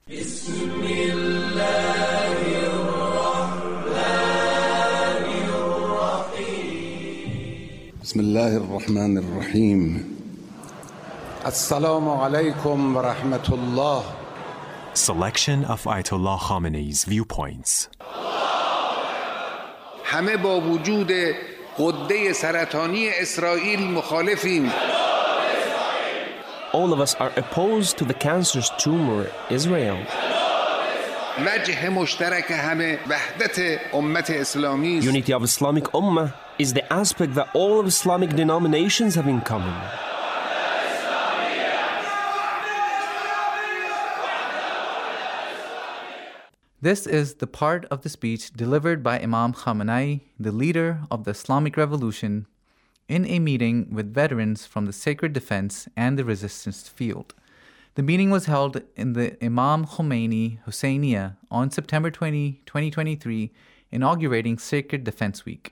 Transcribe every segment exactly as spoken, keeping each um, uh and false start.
بسم الله الرحمن الرحیم. السلام علیکم و رحمت الله. Selection of Ayatollah Khamenei's viewpoints. همه با وجود غده سرطانی اسرائیل مخالفیم. All of us are opposed to the cancerous tumor, Israel. وجه مشترک همه وحدت امت اسلامی است. Unity of Islamic Ummah is the aspect that all of Islamic denominations have in common. This is the part of the speech delivered by Imam Khamenei, the leader of the Islamic Revolution, in a meeting with veterans from the Sacred Defense and the Resistance Field. The meeting was held in the Imam Khomeini Husseiniya on September twentieth, twenty twenty-three, inaugurating Sacred Defense Week.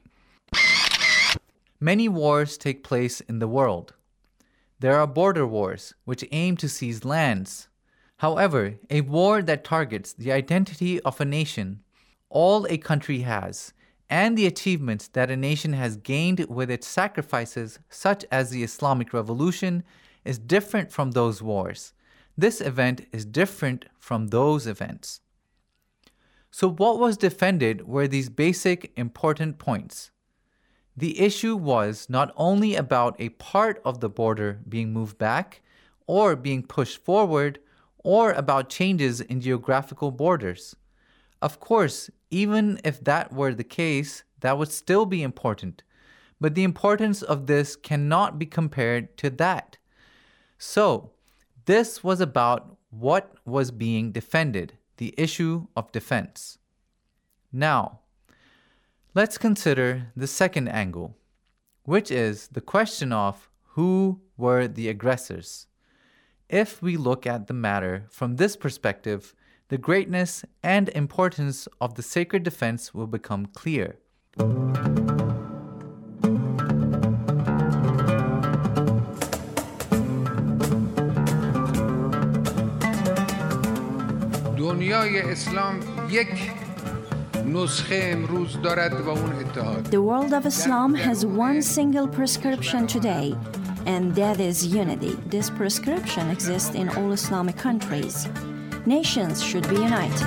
Many wars take place in the world. There are border wars, which aim to seize lands. However, a war that targets the identity of a nation, all a country has, and the achievements that a nation has gained with its sacrifices, such as the Islamic Revolution, is different from those wars. This event is different from those events. So what was defended were these basic important points. The issue was not only about a part of the border being moved back or being pushed forward, or about changes in geographical borders. Of course, even if that were the case, that would still be important, but the importance of this cannot be compared to that. So, this was about what was being defended, the issue of defense. Now, let's consider the second angle, which is the question of who were the aggressors. If we look at the matter from this perspective, the greatness and importance of the sacred defense will become clear. دنیای اسلام یک نسخه امروز دارد و اون اتحاد. The world of Islam has one single prescription today, and that is unity. This prescription exists in all Islamic countries. Nations should be united.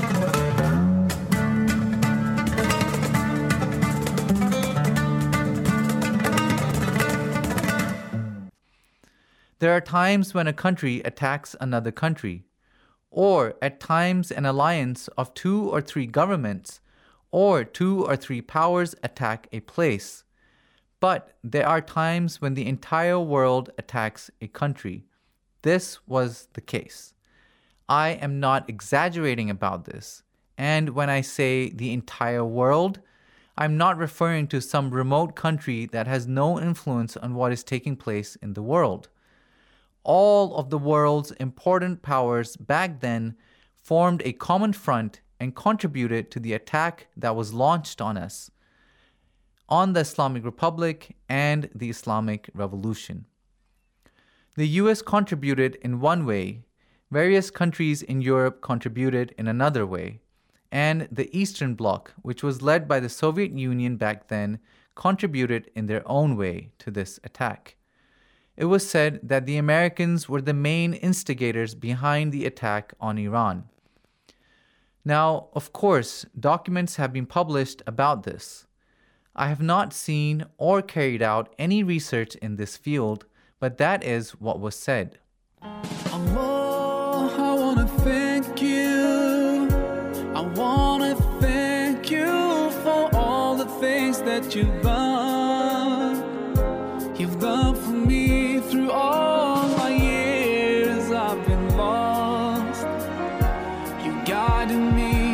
There are times when a country attacks another country, or at times an alliance of two or three governments, or two or three powers attack a place. But there are times when the entire world attacks a country. This was the case. I am not exaggerating about this. And when I say the entire world, I'm not referring to some remote country that has no influence on what is taking place in the world. All of the world's important powers back then formed a common front and contributed to the attack that was launched on us, on the Islamic Republic and the Islamic Revolution. The U S contributed in one way, various countries in Europe contributed in another way, and the Eastern Bloc, which was led by the Soviet Union back then, contributed in their own way to this attack. It was said that the Americans were the main instigators behind the attack on Iran. Now, of course, documents have been published about this. I have not seen or carried out any research in this field, but that is what was said. Allah, I want to thank you. I want to thank you for all the things that you've done. You've done for me through all my years I've been lost. You guided me